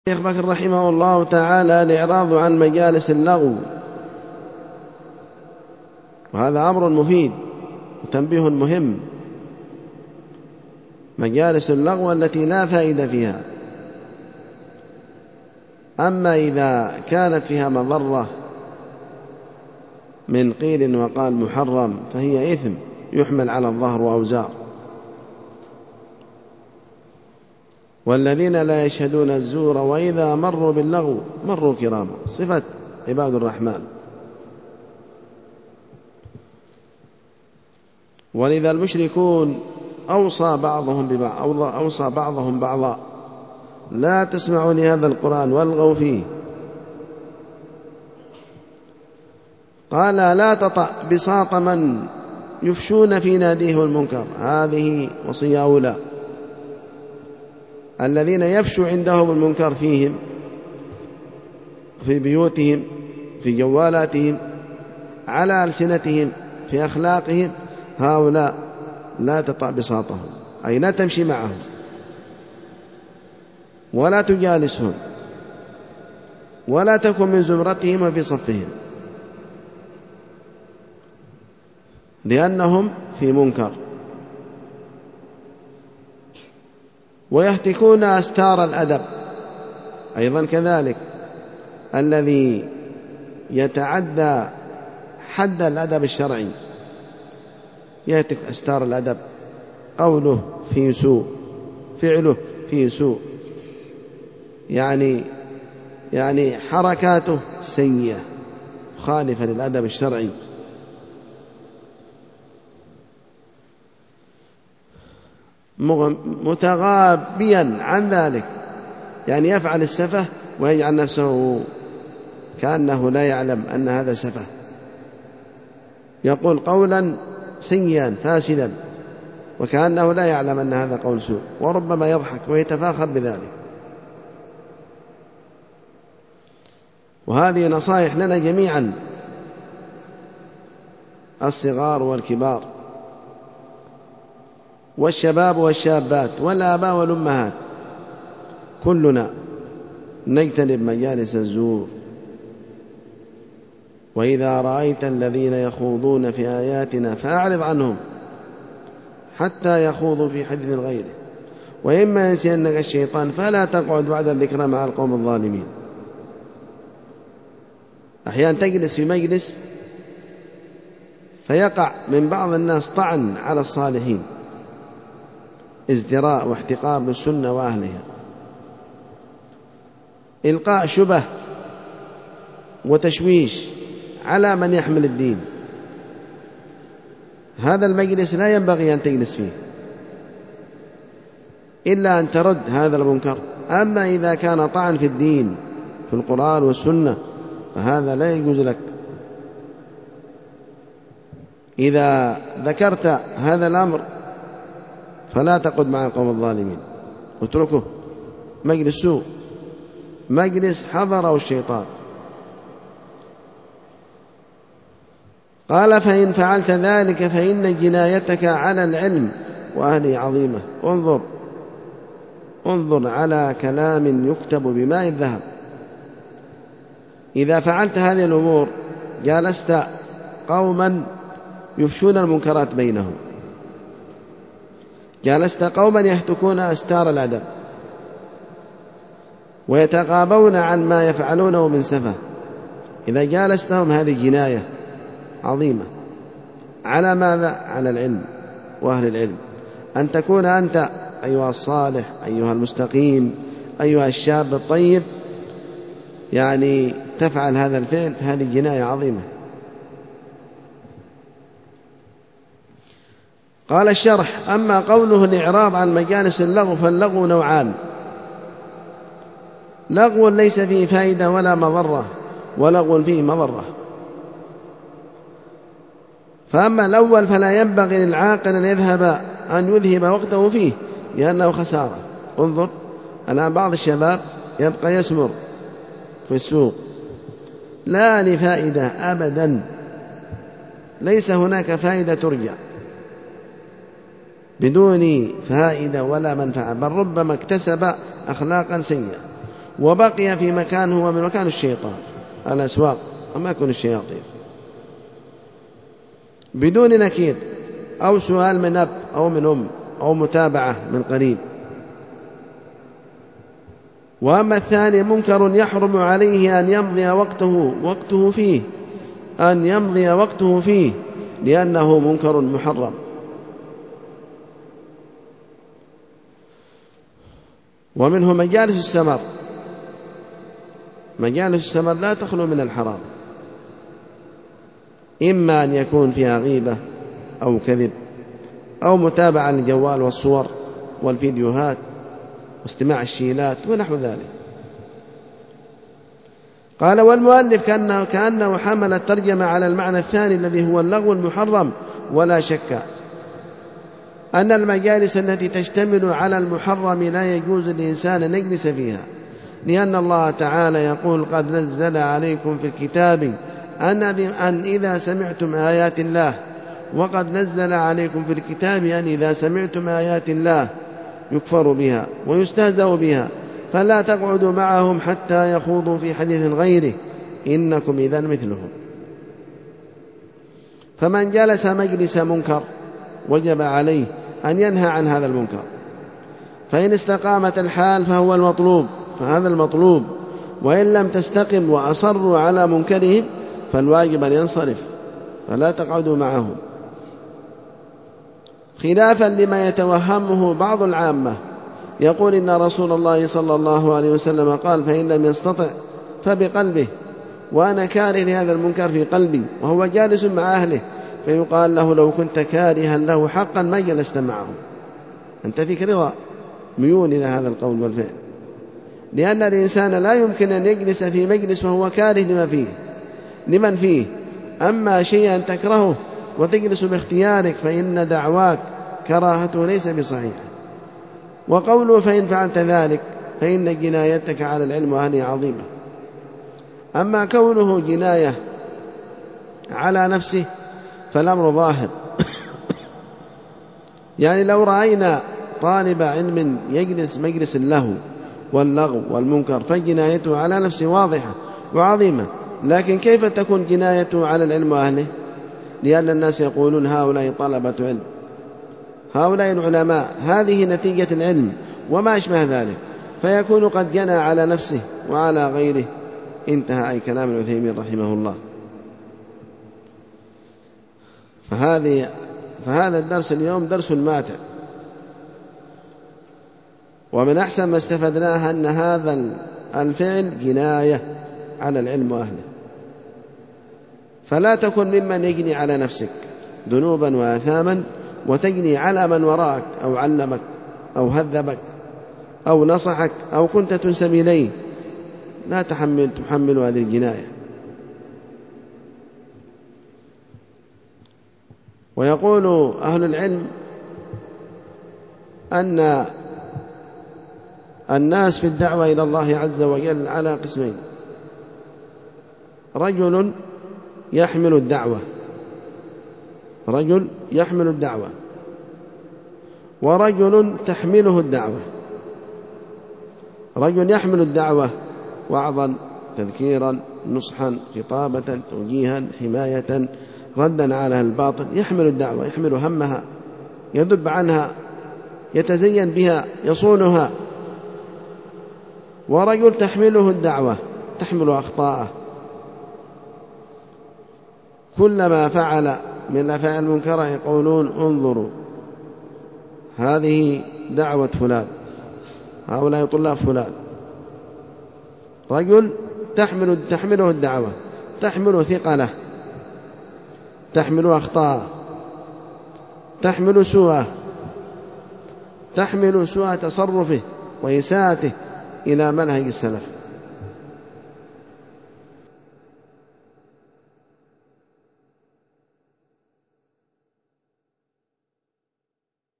الشيخ بكر رحمه الله تعالى الإعراض عن مجالس اللغو، وهذا أمر مفيد وتنبيه مهم. مجالس اللغو التي لا فائدة فيها، أما إذا كانت فيها مضرة من قيل وقال محرم فهي إثم يحمل على الظهر وأوزار. والذين لا يشهدون الزور وإذا مروا باللغو مروا كراما، صفة عباد الرحمن. ولذا المشركون أوصى بعضهم بعضا لا تسمعوا لهذا القرآن والغوا فيه. قال لا تطأ بساط من يفشون في ناديه المنكر، هذه وصية أولى. الذين يفشوا عندهم المنكر فيهم، في بيوتهم، في جوالاتهم، على ألسنتهم، في أخلاقهم، هؤلاء لا تطأ بساطهم، أي لا تمشي معهم ولا تجالسهم ولا تكن من زمرتهم وفي صفهم، لأنهم في منكر. ويهتكون أستار الأدب أيضا كذلك، الذي يتعدى حد الأدب الشرعي يهتك أستار الأدب، قوله فيه سوء، فعله فيه سوء، يعني حركاته سيئة خالفة للأدب الشرعي. متغابيا عن ذلك، يعني يفعل السفه ويجعل نفسه كأنه لا يعلم أن هذا سفه، يقول قولا سيئا فاسدا وكأنه لا يعلم أن هذا قول سوء، وربما يضحك ويتفاخر بذلك. وهذه نصائح لنا جميعا، الصغار والكبار والشباب والشابات والآباء والأمهات، كلنا نجتنب مجالس الزور. وإذا رأيت الذين يخوضون في آياتنا فأعرض عنهم حتى يخوضوا في حديث غيره، وإما ينسينك الشيطان فلا تقعد بعد الذكرى مع القوم الظالمين. أحيانا تجلس في مجلس فيقع من بعض الناس طعن على الصالحين، ازدراء واحتقار للسنة وأهلها، إلقاء شبه وتشويش على من يحمل الدين. هذا المجلس لا ينبغي أن تجلس فيه إلا أن ترد هذا المنكر. أما إذا كان طعن في الدين في القرآن والسنة فهذا لا يجوز لك. إذا ذكرت هذا الأمر فلا تقعد مع القوم الظالمين، اتركه، مجلس سوء، مجلس حضره الشيطان. قال فإن فعلت ذلك فإن جنايتك على العلم وأهله عظيمة. انظر على كلام يكتب بماء الذهب. إذا فعلت هذه الأمور جالست قوما يفشون المنكرات بينهم، جالست قوما يهتكون أستار الأدب ويتغابون عن ما يفعلونه من سفه، إذا جالستهم هذه جناية عظيمة على ماذا؟ على العلم وأهل العلم. أن تكون أنت أيها الصالح، أيها المستقيم، أيها الشاب الطيب، يعني تفعل هذا الفعل، هذه جناية عظيمة. قال الشرح: أما قوله الإعراض عن مجالس اللغو فاللغو نوعان: لغو ليس فيه فائدة ولا مضرة، ولغو فيه مضرة. فأما الأول فلا ينبغي للعاقل أن يذهب وقته فيه لأنه خسارة. انظر الآن بعض الشباب يبقى يسمر في السوق لا لفائدة أبدا، ليس هناك فائدة ترجع، بدون فائدة ولا منفعة، بل ربما اكتسب أخلاقا سيئة. وبقي في مكان هو من مكان الشيطان، الأسواق أماكن الشياطين، بدون نكير أو سؤال من أب أو من أم أو متابعة من قريب. وأما الثاني منكر يحرم عليه أن يمضي وقته فيه لأنه منكر محرم. ومنه مجالس السمر لا تخلو من الحرام، إما أن يكون فيها غيبة أو كذب أو متابعة للجوال والصور والفيديوهات واستماع الشيلات ونحو ذلك. قال والمؤلف كأنه حمل الترجمة على المعنى الثاني الذي هو اللغو المحرم. ولا شك أن المجالس التي تشتمل على المحرم لا يجوز للإنسان أن يجلس فيها، لأن الله تعالى يقول قد نزل عليكم في الكتاب أن إذا سمعتم آيات الله، وقد نزل عليكم في الكتاب أن إذا سمعتم آيات الله يكفر بها ويستهزأ بها فلا تقعدوا معهم حتى يخوضوا في حديث غيره إنكم إذن مثلهم. فمن جلس مجلس منكر وجب عليه أن ينهى عن هذا المنكر، فإن استقامت الحال فهذا المطلوب، وإن لم تستقم وأصروا على منكرهم فالواجب أن ينصرف فلا تقعدوا معهم، خلافا لما يتوهمه بعض العامة يقول إن رسول الله صلى الله عليه وسلم قال فإن لم يستطع فبقلبه، وأنا كاره لهذا المنكر في قلبي وهو جالس مع أهله، فيقال له لو كنت كارها له حقا ما جلست معه، أنت فيك رضا ميول إلى هذا القول والفعل، لأن الإنسان لا يمكن أن يجلس في مجلس وهو كاره لمن فيه. أما شيئا تكرهه وتجلس باختيارك فإن دعواك كراهته ليس بصحيحة. وقوله فإن فعلت ذلك فإن جنايتك على العلم وأهله عظيمة. أما كونه جناية على نفسه فالأمر ظاهر، يعني لو رأينا طالب علم يجلس مجلس اللهو واللغو والمنكر فجنايته على نفسه واضحة وعظيمة، لكن كيف تكون جنايته على العلم وأهله؟ لأن الناس يقولون هؤلاء طلبة علم، هؤلاء العلماء، هذه نتيجة العلم وما أشبه ذلك، فيكون قد جنى على نفسه وعلى غيره. انتهى أي كلام العثيمين رحمه الله. فهذا الدرس اليوم درس ماتع، ومن أحسن ما استفدناه أن هذا الفعل جناية على العلم وأهله، فلا تكن ممن يجني على نفسك ذنوبا وآثاما وتجني على من وراءك أو علمك أو هذبك أو نصحك أو كنت تنسب إليه، لا تحمل هذه الجناية. ويقول أهل العلم أن الناس في الدعوة إلى الله عز وجل على قسمين: رجل يحمل الدعوة، ورجل تحمله الدعوة. رجل يحمل الدعوة وعظا، تذكيرا، نصحا، خطابة، توجيها، حماية، ردا على الباطل، يحمل الدعوة، يحمل همها، يذب عنها، يتزين بها، يصونها. ورجل تحمله الدعوة، تحمل أخطاءه، كلما فعل من الأفعال المنكرة يقولون انظروا هذه دعوة فلان، هؤلاء طلاب فلان. رجل تحمله الدعوة، تحمل ثقله، تحمل أخطاءه، تحمل سوء تصرفه وإساءته إلى منهج السلف.